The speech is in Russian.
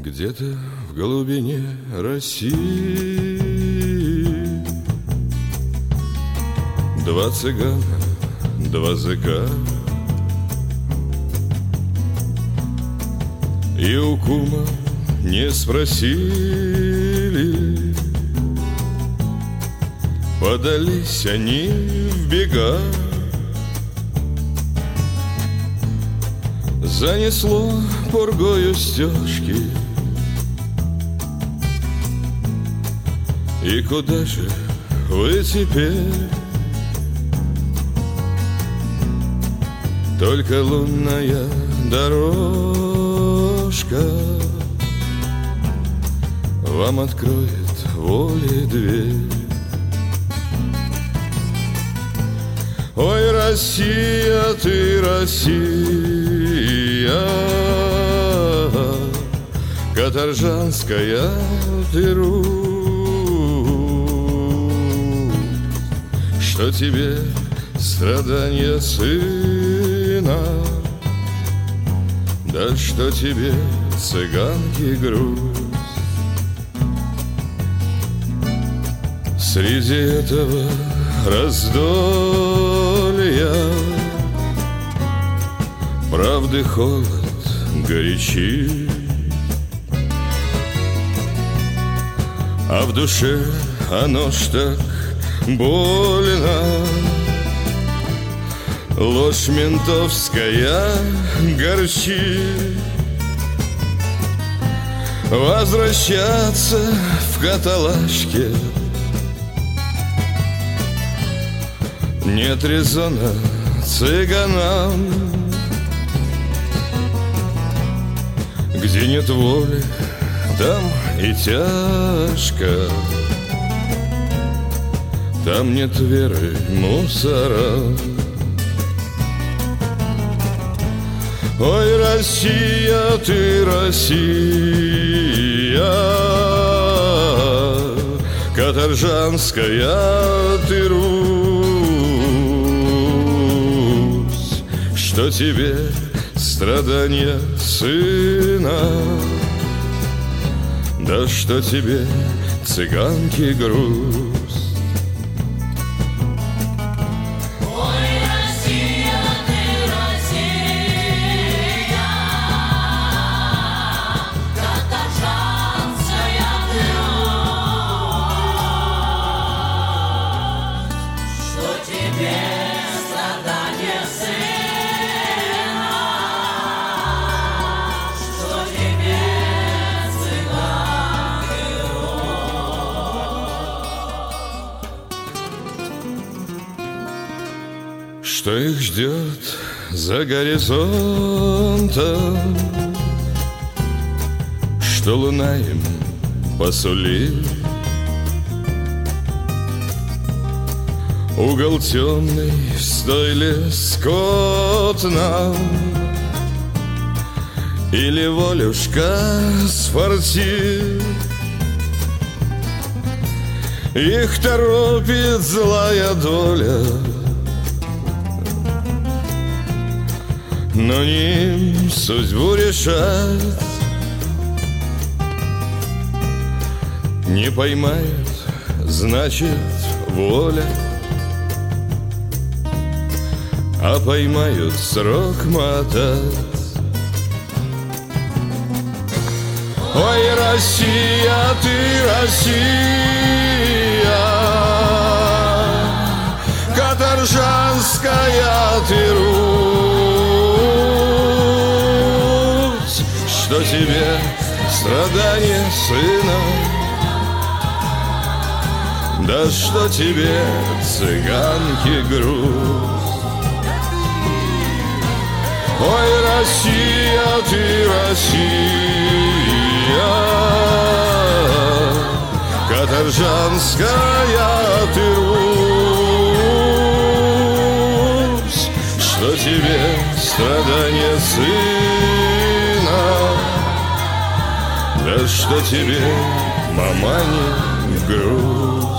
Где-то в глубине России два цыгана, два зыка, и у кума не спросили, подались они в бега. Занесло пургою стежки, и куда же вы теперь? Только лунная дорожка вам откроет волей дверь. Ой, Россия, ты Россия, каторжанская ты Русь, что тебе страдания сына, да что тебе цыганки грусть. Среди этого раздолья правды холод горячи, а в душе оно ж так больно. Ложь ментовская горчит. Возвращаться в каталажке нет резона цыганам. Где нет воли, там и тяжко, там нет веры мусора. Ой, Россия, ты Россия, каторжанская ты Русь, что тебе страдания сына, да что тебе цыганки грусть. Что их ждет за горизонтом, что луна им посулит. Угол темный в стойле скотном, или волюшка сфартит. Их торопит злая доля, но не им судьбу решать. Не поймают, значит, воля, а поймают, срок мотать. Ой, Россия, ты Россия, каторжанская ты Русь, что тебе страдания сына, да что тебе цыганки грусть. Ой, Россия, ты Россия, каторжанская ты Русь, что тебе страдания сына, да что тебе, мамане, грусть.